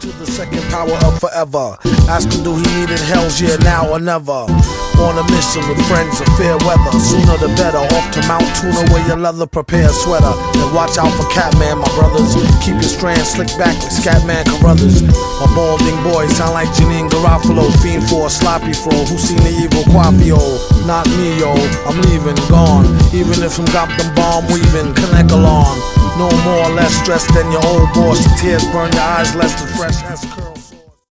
to the second power of forever. Ask him, do he needed hell's year now or never? On a mission with friends of fair weather. Sooner the better. Off to Mount Tuna, wear your leather, prepare a sweater. And watch out for Catman, my brothers. Keep your strands slicked back like Scatman Carruthers. A balding boy sound like Janine Garofalo. Fiend for a sloppy fro. Who seen the evil Quapio? Not me, yo. I'm leaving, gone. Even if I'm got them bomb weaving, connect along. No more, less stressed than your old boss. The tears burn your eyes less than fresh S curl.